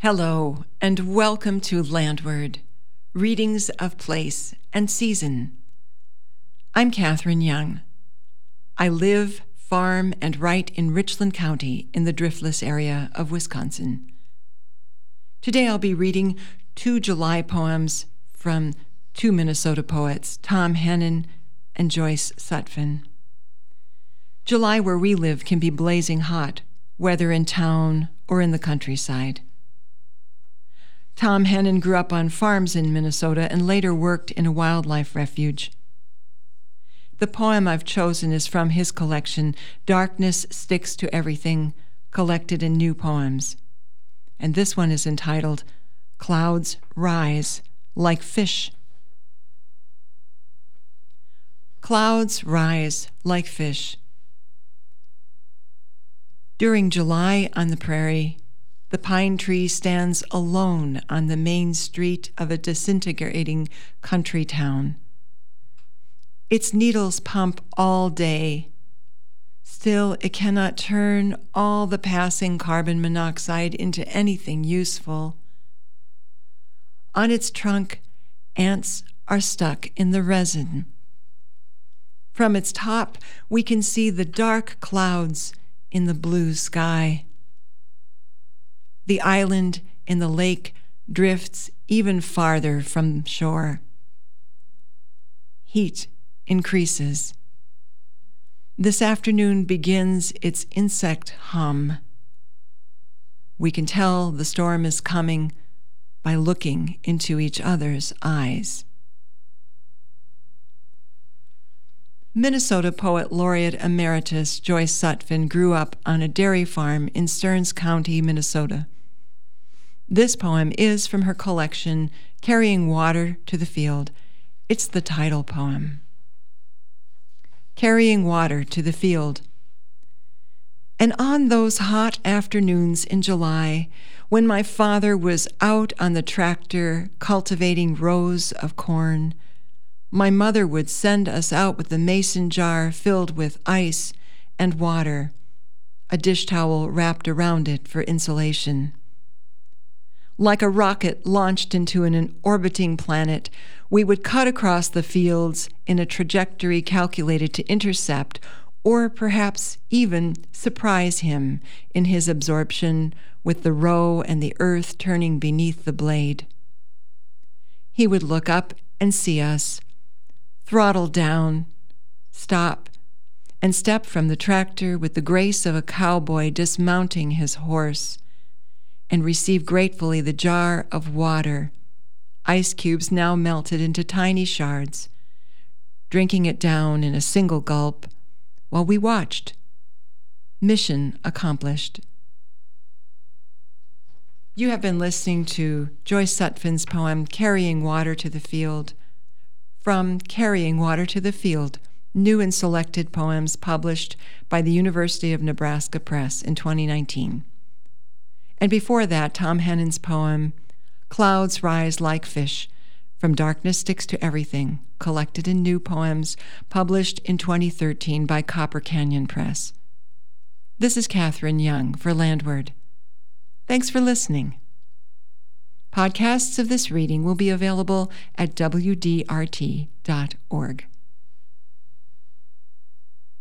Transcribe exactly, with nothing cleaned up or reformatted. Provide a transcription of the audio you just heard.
Hello, and welcome to Landward, Readings of Place and Season. I'm Catherine Young. I live, farm, and write in Richland County in the Driftless area of Wisconsin. Today I'll be reading two July poems from two Minnesota poets, Tom Hennon and Joyce Sutphin. July where we live can be blazing hot, whether in town or in the countryside. Tom Hennon grew up on farms in Minnesota and later worked in a wildlife refuge. The poem I've chosen is from his collection, Darkness Sticks to Everything, collected in New Poems. And this one is entitled, Clouds Rise Like Fish. Clouds rise like fish. During July on the prairie, the pine tree stands alone on the main street of a disintegrating country town. Its needles pump all day. Still, it cannot turn all the passing carbon monoxide into anything useful. On its trunk, ants are stuck in the resin. From its top, we can see the dark clouds in the blue sky. The island in the lake drifts even farther from shore. Heat increases. This afternoon begins its insect hum. We can tell the storm is coming by looking into each other's eyes. Minnesota Poet Laureate Emeritus Joyce Sutphin grew up on a dairy farm in Stearns County, Minnesota. This poem is from her collection, Carrying Water to the Field. It's the title poem. Carrying Water to the Field. And on those hot afternoons in July, when my father was out on the tractor cultivating rows of corn, my mother would send us out with the mason jar filled with ice and water, a dish towel wrapped around it for insulation. Like a rocket launched into an orbiting planet, we would cut across the fields in a trajectory calculated to intercept or perhaps even surprise him in his absorption with the row and the earth turning beneath the blade. He would look up and see us, throttle down, stop, and step from the tractor with the grace of a cowboy dismounting his horse, and receive gratefully the jar of water, ice cubes now melted into tiny shards, drinking it down in a single gulp while we watched. Mission accomplished. You have been listening to Joyce Sutphin's poem, Carrying Water to the Field, from Carrying Water to the Field, New and Selected Poems published by the University of Nebraska Press in twenty nineteen. And before that, Tom Hennon's poem, Clouds Rise Like Fish, from Darkness Sticks to Everything, collected in New Poems, published in twenty thirteen by Copper Canyon Press. This is Catherine Young for Landward. Thanks for listening. Podcasts of this reading will be available at W D R T dot org.